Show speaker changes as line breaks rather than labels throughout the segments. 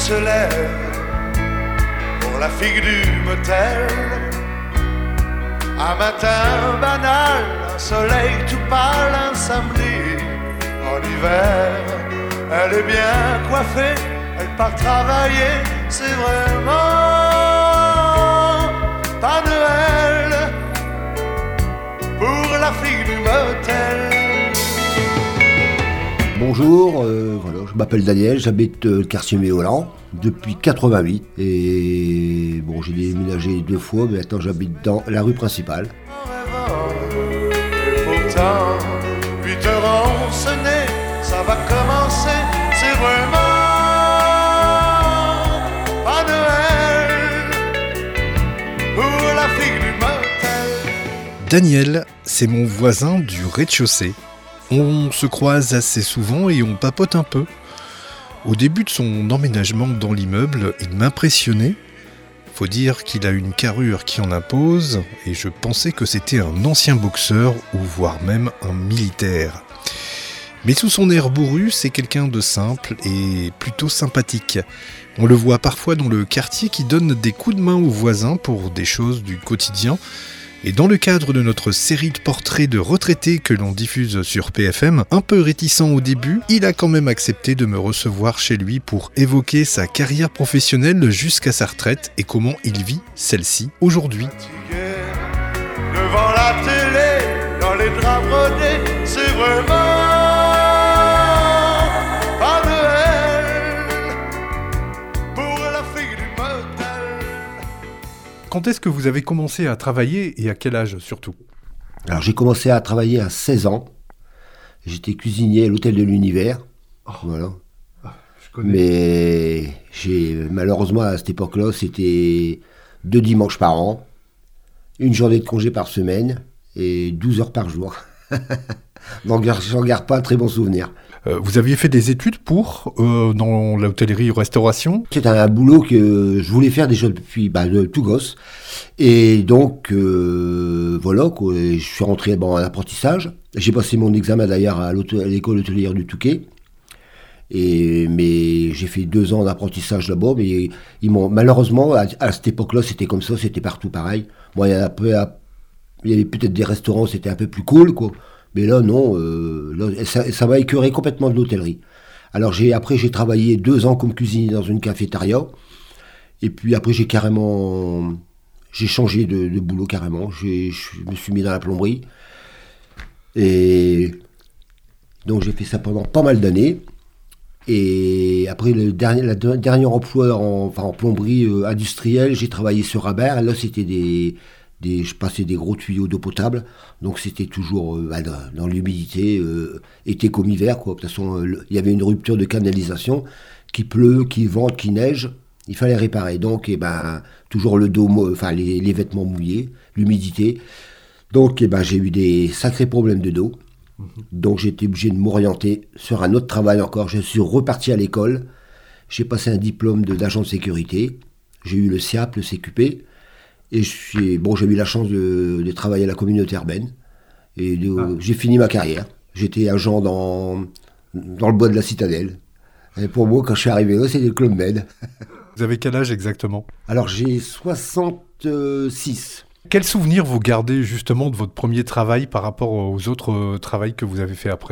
se lève pour la figue du motel. Un matin banal, un soleil tout pâle, un samedi en hiver. Elle est bien coiffée, elle part travailler, c'est vraiment pas Noël pour la fille du motel.
Bonjour, voilà, je m'appelle Daniel, j'habite le quartier Méolan depuis 88 et bon, j'ai déménagé 2 fois, mais maintenant j'habite dans la rue principale.
Et pourtant, 8 heures ont sonné, ça va commencer, c'est vraiment pas Noël pour la fille du motel.
Daniel, c'est mon voisin du rez-de-chaussée. On se croise assez souvent et on papote un peu. Au début de son emménagement dans l'immeuble, il m'impressionnait. Faut dire qu'il a une carrure qui en impose et je pensais que c'était un ancien boxeur ou voire même un militaire. Mais sous son air bourru, c'est quelqu'un de simple et plutôt sympathique. On le voit parfois dans le quartier qui donne des coups de main aux voisins pour des choses du quotidien. Et dans le cadre de notre série de portraits de retraités que l'on diffuse sur PFM, un peu réticent au début, il a quand même accepté de me recevoir chez lui pour évoquer sa carrière professionnelle jusqu'à sa retraite et comment il vit celle-ci aujourd'hui.
Devant la télé, dans les draps brodés, c'est vraiment pas Noël pour la fille du motel.
Quand est-ce que vous avez commencé à travailler et à quel âge surtout ?
Alors j'ai commencé à travailler à 16 ans, j'étais cuisinier à l'hôtel de l'Univers, voilà.
Je connais.
Mais malheureusement à cette époque-là, c'était 2 dimanches par an, 1 journée de congé par semaine et 12 heures par jour. Donc j'en garde pas un très bon souvenir.
Vous aviez fait des études dans l'hôtellerie-restauration ?
C'est un boulot que je voulais faire déjà depuis de tout gosse. Et donc, voilà, quoi, je suis rentré en apprentissage. J'ai passé mon examen d'ailleurs à l'école hôtelière du Touquet. Mais j'ai fait 2 ans d'apprentissage là-bas. Mais ils m'ont, malheureusement, à cette époque-là, c'était comme ça, c'était partout pareil. Moi, il y avait peut-être des restaurants, c'était un peu plus cool, quoi. Mais là, non, ça m'a écœuré complètement de l'hôtellerie. Alors après, j'ai travaillé 2 ans comme cuisinier dans une cafétéria. Et puis après, j'ai changé de boulot carrément. Je me suis mis dans la plomberie. Et donc, j'ai fait ça pendant pas mal d'années. Et après, le dernier emploi en plomberie industrielle, j'ai travaillé sur Rabert. Et là, c'était je passais des gros tuyaux d'eau potable, donc c'était toujours dans l'humidité, été comme hiver, quoi. De toute façon, il y avait une rupture de canalisation, qu'il pleut, qu'il vente, qu'il neige, il fallait réparer. Donc, toujours le dos, les vêtements mouillés, l'humidité. Donc, j'ai eu des sacrés problèmes de dos. Donc, j'ai été obligé de m'orienter sur un autre travail encore. Je suis reparti à l'école. J'ai passé un diplôme d'agent de sécurité. J'ai eu le SIAP, le CQP. Et j'ai eu la chance de travailler à la communauté urbaine. Et j'ai fini ma carrière. J'étais agent dans le bois de la Citadelle. Et pour moi, quand je suis arrivé là, c'était le Club Med.
Vous avez quel âge exactement ?
Alors, j'ai 66.
Quel souvenir vous gardez justement de votre premier travail par rapport aux autres travails que vous avez fait après ?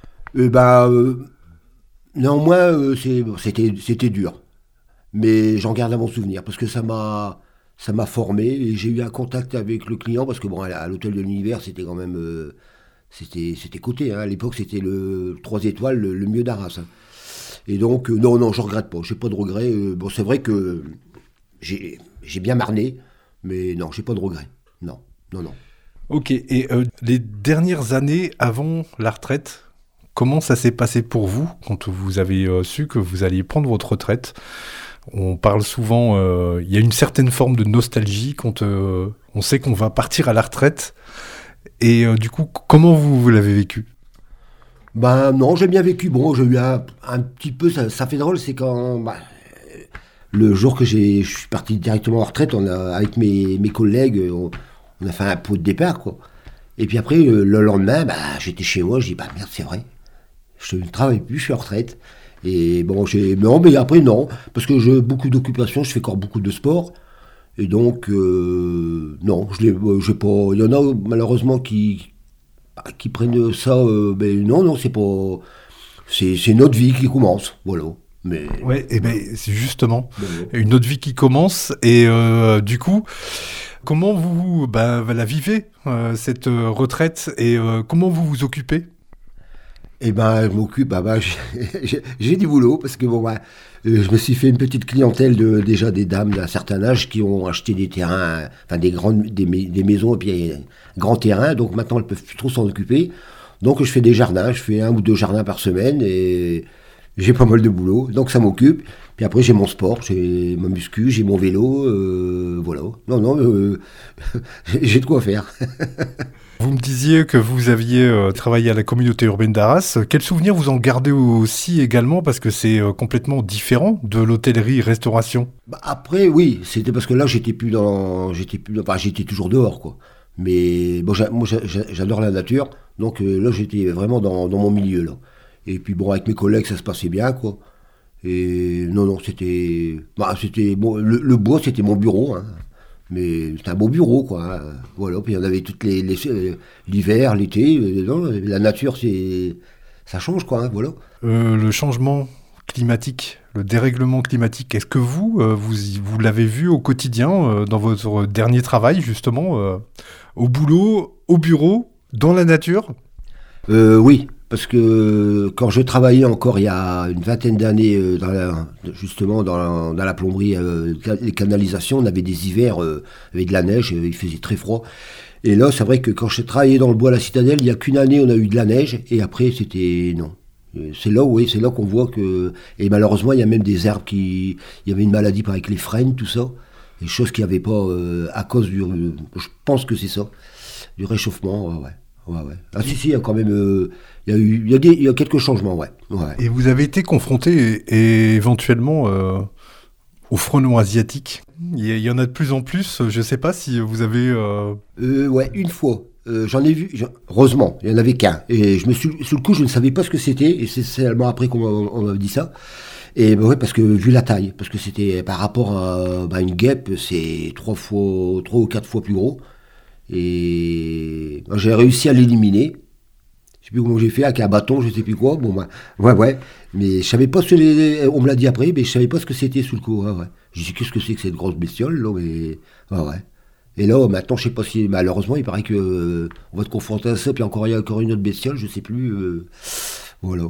Néanmoins, c'était dur. Mais j'en garde un bon souvenir parce que ça m'a formé et j'ai eu un contact avec le client parce que à l'hôtel de l'Univers, c'était quand même c'était coté, hein. À l'époque, c'était le 3 étoiles, le mieux d'Arras. Hein. Et donc, non, je regrette pas, j'ai pas de regrets. C'est vrai que j'ai bien marné, mais non, j'ai pas de regrets. Non.
Ok, et les dernières années avant la retraite, comment ça s'est passé pour vous quand vous avez su que vous alliez prendre votre retraite ? On parle souvent, il y a une certaine forme de nostalgie quand on sait qu'on va partir à la retraite. Et du coup, comment vous l'avez vécu ?
Non, j'ai bien vécu. Bon, j'ai eu un petit peu, ça fait drôle, c'est quand le jour que je suis parti directement en retraite, avec mes collègues, on a fait un pot de départ, quoi. Et puis après, le lendemain, j'étais chez moi, je dis, merde, c'est vrai, je ne travaille plus, je suis en retraite. Et bon, non, mais après, non, parce que j'ai beaucoup d'occupations, je fais encore beaucoup de sport. Et donc, non, j'ai pas. Il y en a malheureusement qui prennent ça. Mais non, c'est pas. C'est notre vie qui commence, voilà. Mais
ouais, et ben c'est justement
ben,
une autre vie qui commence. Et du coup, comment vous la vivez cette retraite et comment vous vous occupez?
eh ben, je m'occupe. J'ai du boulot parce que bon, je me suis fait une petite clientèle déjà des dames d'un certain âge qui ont acheté des terrains, enfin des maisons et puis grands terrains. Donc maintenant, elles peuvent plus trop s'en occuper. Donc je fais des jardins. Je fais 1 ou 2 jardins par semaine et j'ai pas mal de boulot. Donc ça m'occupe. Puis après, j'ai mon sport, j'ai ma muscu, j'ai mon vélo. Voilà. Non, j'ai de quoi faire.
Vous me disiez que vous aviez travaillé à la communauté urbaine d'Arras. Quels souvenirs vous en gardez aussi également? Parce que c'est complètement différent de l'hôtellerie-restauration.
Après, oui, c'était parce que là, j'étais toujours dehors, quoi. Mais bon, moi, j'adore la nature, donc là, j'étais vraiment dans mon milieu, là. Et puis bon, avec mes collègues, ça se passait bien, quoi. Et non, c'était bon, le bois, c'était mon bureau, hein. Mais c'était un beau bureau, quoi, hein. Voilà, puis il y en avait toutes l'hiver, l'été. Non, la nature, ça change, quoi, hein, voilà.
Le changement climatique, le dérèglement climatique, est-ce que vous l'avez vu au quotidien dans votre dernier travail, justement, au boulot, au bureau, dans la nature?
Oui, parce que quand je travaillais encore il y a une vingtaine d'années justement dans la plomberie, les canalisations, on avait des hivers avec de la neige, il faisait très froid. Et là, c'est vrai que quand je travaillais dans le bois à la Citadelle, il y a qu'une année on a eu de la neige et après c'était non. C'est là qu'on voit que... Et malheureusement, il y a même des arbres il y avait une maladie avec les frênes, tout ça. Des choses qu'il n'y avait pas à cause je pense que c'est ça, du réchauffement, ouais. Ah si, il y a quand même... il y a quelques changements, ouais.
Et vous avez été confronté éventuellement au frelon asiatique? Il y en a de plus en plus, je ne sais pas si vous avez...
Ouais, une fois. J'en ai vu, heureusement, il n'y en avait qu'un. Et sous le coup, je ne savais pas ce que c'était, et c'est seulement après qu'on m'a dit ça. Et ouais, parce que vu la taille, parce que c'était par rapport à une guêpe, c'est 3 ou 4 fois plus gros. Et j'ai réussi à l'éliminer. Je sais plus comment j'ai fait, avec un bâton, je sais plus quoi. Bon, ouais. Mais je savais pas on me l'a dit après, mais je savais pas ce que c'était sous le coup. Ouais. Je dis, qu'est-ce que c'est que cette grosse bestiole, là, mais... Ouais. Et là, maintenant, je sais pas si... Malheureusement, il paraît que on va te confronter à ça, puis il y a encore une autre bestiole, je sais plus... Voilà.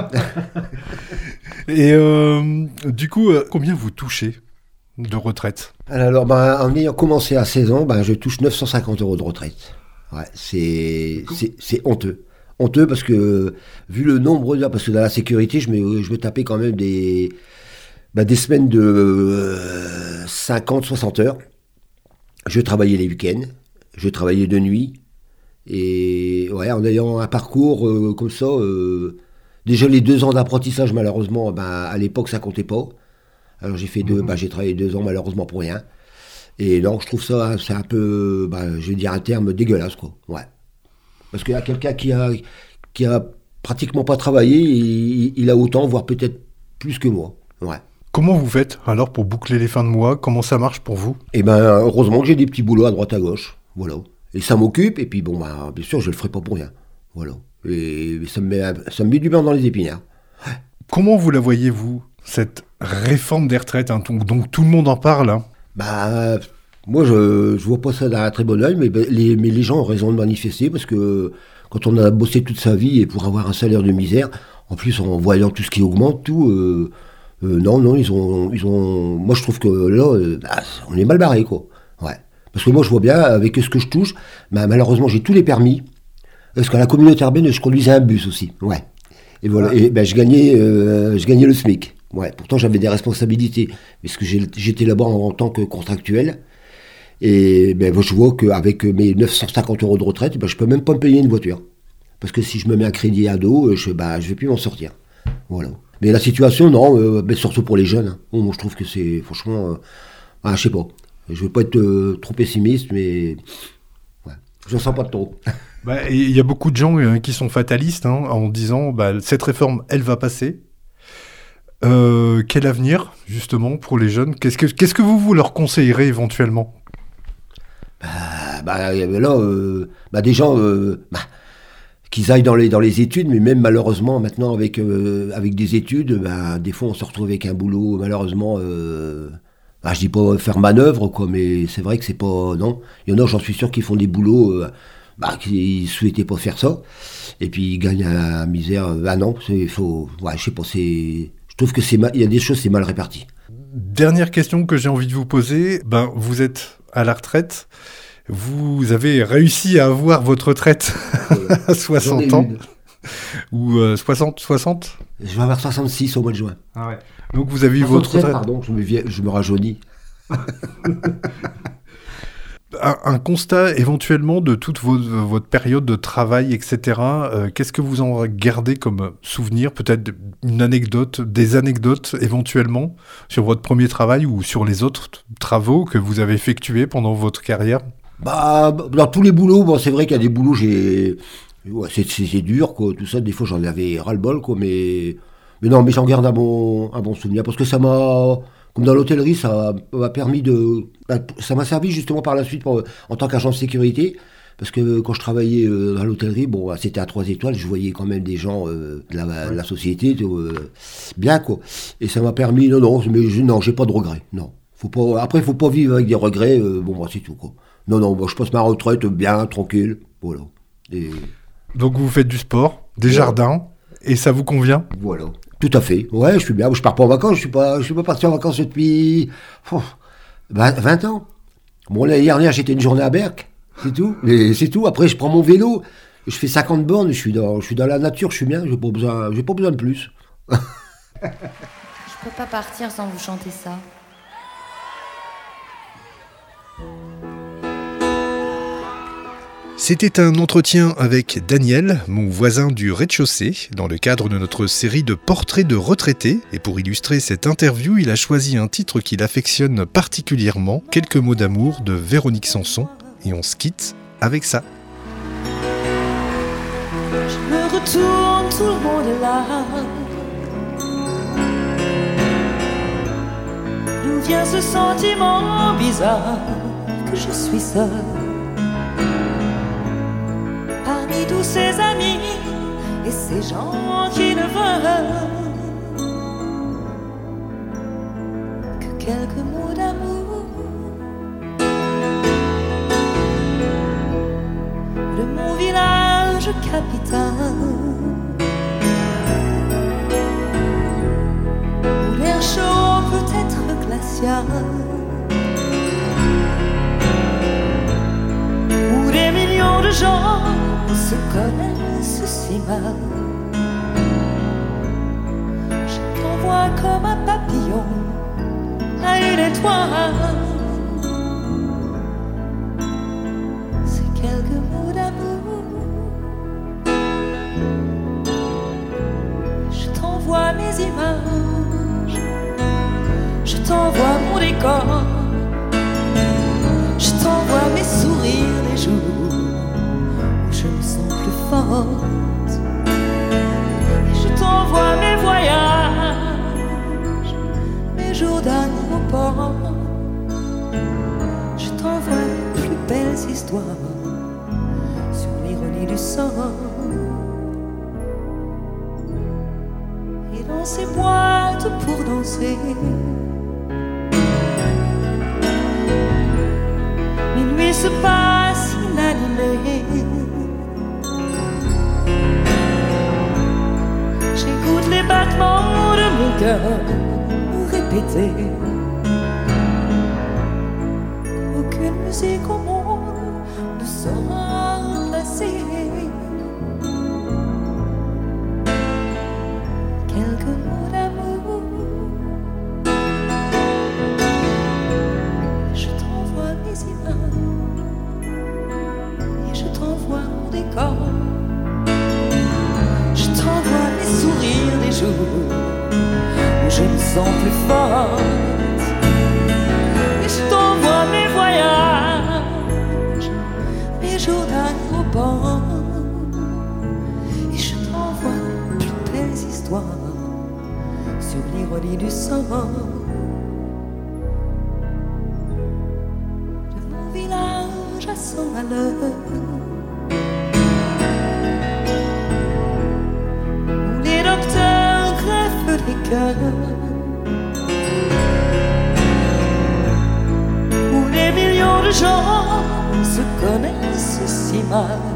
Et du coup, combien vous touchez de retraite?
Alors, en ayant commencé à 16 ans, je touche 950 € de retraite. Ouais, c'est honteux. Honteux parce que, vu le nombre d'heures, parce que dans la sécurité, je me tapais quand même des semaines de 50, 60 heures. Je travaillais les week-ends, je travaillais de nuit. Et ouais, en ayant un parcours comme ça, déjà les 2 ans d'apprentissage, malheureusement, à l'époque, ça comptait pas. Alors j'ai travaillé 2 ans malheureusement pour rien. Et donc je trouve ça, c'est un peu, je vais dire un terme dégueulasse, quoi. Ouais. Parce qu'il y a quelqu'un qui a pratiquement pas travaillé, il a autant, voire peut-être plus que moi. Ouais.
Comment vous faites alors pour boucler les fins de mois? Comment ça marche pour vous?
Eh heureusement que j'ai des petits boulots à droite à gauche. Voilà. Et ça m'occupe, et puis bien sûr, je le ferai pas pour rien. Voilà. Et ça me met du beurre dans les épinards. Ouais.
Comment vous la voyez, vous, cette réforme des retraites, hein, donc tout le monde en parle, hein?
Moi, je vois pas ça d'un très bon œil, mais les gens ont raison de manifester, parce que quand on a bossé toute sa vie et pour avoir un salaire de misère, en plus en voyant tout ce qui augmente, tout, non, ils ont. Moi, je trouve que là, on est mal barré, quoi. Ouais. Parce que moi, je vois bien, avec ce que je touche, malheureusement, j'ai tous les permis, parce qu'à la communauté urbaine, je conduisais un bus aussi. Ouais. Et voilà. Et je gagnais le SMIC. Ouais. Pourtant, j'avais des responsabilités, parce que j'étais là-bas en tant que contractuel. Et je vois qu'avec mes 950 € de retraite, je peux même pas me payer une voiture. Parce que si je me mets un crédit à dos, je vais plus m'en sortir. Voilà. Mais la situation, non, surtout pour les jeunes. Hein. Moi, je trouve que c'est, franchement, je sais pas. Je veux pas être trop pessimiste, mais ouais, je sens pas trop.
Il y a beaucoup de gens qui sont fatalistes, hein, en disant cette réforme, elle va passer. Quel avenir, justement, pour les jeunes ? Qu'est-ce que vous leur conseillerez éventuellement ?
Des gens qu'ils aillent dans les études, mais même malheureusement maintenant avec des études, des fois on se retrouve avec un boulot malheureusement. Je dis pas faire manœuvre quoi, mais c'est vrai que c'est pas non. Il y en a, j'en suis sûr, qui font des boulots qui souhaitaient pas faire ça, et puis ils gagnent à la misère. Non, je sais pas, je trouve que il y a des choses, c'est mal réparti.
Dernière question que j'ai envie de vous poser, vous êtes à la retraite, vous avez réussi à avoir votre retraite à 60 ans, ou 60
Je vais avoir 66 au mois de juin.
Ah ouais. Donc vous avez eu votre retraite.
Pardon, je me rajeunis.
Un constat éventuellement de toute votre période de travail, etc. Qu'est-ce que vous en gardez comme souvenir ? Peut-être une anecdote, des anecdotes éventuellement sur votre premier travail ou sur les autres travaux que vous avez effectués pendant votre carrière ?
Dans tous les boulots, c'est vrai qu'il y a des boulots, c'est dur, quoi, tout ça. Des fois, j'en avais ras-le-bol, quoi, mais non, mais j'en garde un bon souvenir, parce que ça m'a... Comme dans l'hôtellerie, ça m'a permis ça m'a servi justement par la suite en tant qu'agent de sécurité, parce que quand je travaillais dans l'hôtellerie, c'était à 3 étoiles, je voyais quand même des gens de la société, bien quoi. Et ça m'a permis, non, j'ai pas de regrets, non. Après, il faut pas vivre avec des regrets, c'est tout quoi. Non, je passe ma retraite bien, tranquille, voilà. Et...
Donc vous faites du sport, des jardins, et ça vous convient ?
Voilà. Tout à fait. Ouais, je suis bien. Je pars pas en vacances. Je suis pas parti en vacances depuis 20 ans. Bon, l'année dernière, j'étais une journée à Berck. C'est tout. Mais c'est tout. Après, je prends mon vélo. Je fais 50 bornes. Je suis dans la nature. Je suis bien. J'ai pas besoin de plus.
Je peux pas partir sans vous chanter ça.
C'était un entretien avec Daniel, mon voisin du rez-de-chaussée, dans le cadre de notre série de portraits de retraités. Et pour illustrer cette interview, il a choisi un titre qu'il affectionne particulièrement, Quelques mots d'amour de Véronique Sanson. Et on se quitte avec ça.
Je me retourne, tout le monde est là. D'où vient ce sentiment bizarre que je suis seule? Parmi tous ces amis et ces gens qui ne veulent que quelques mots d'amour de mon village capital, où l'air chaud peut être glacial, où des millions de gens se connaissent si mal. Je t'envoie comme un papillon à une étoile. C'est quelques mots d'amour. Je t'envoie mes images, je t'envoie mon décor, je t'envoie mes sourires des jours où je me sens plus forte. Et je t'envoie mes voyages, mes jours d'aéroport. Je t'envoie les plus belles histoires sur l'ironie du sort. Et dans ces boîtes pour danser, minuit se passe inanimé. J'écoute les battements de mon cœur répéter. Aucune musique au monde ne saura remplacer quelques mots d'amour. Je t'envoie mes images et je t'envoie mon décor. Je t'envoie mes sourires des jours où je me sens plus forte. Et je t'envoie mes voyages, mes jours d'aéroport. Et je t'envoie les plus belles histoires sur l'ironie l'ironie du sort. De mon village à 100 à l'heure, où les docteurs greffent des cœurs, où des millions de gens se connaissent si mal.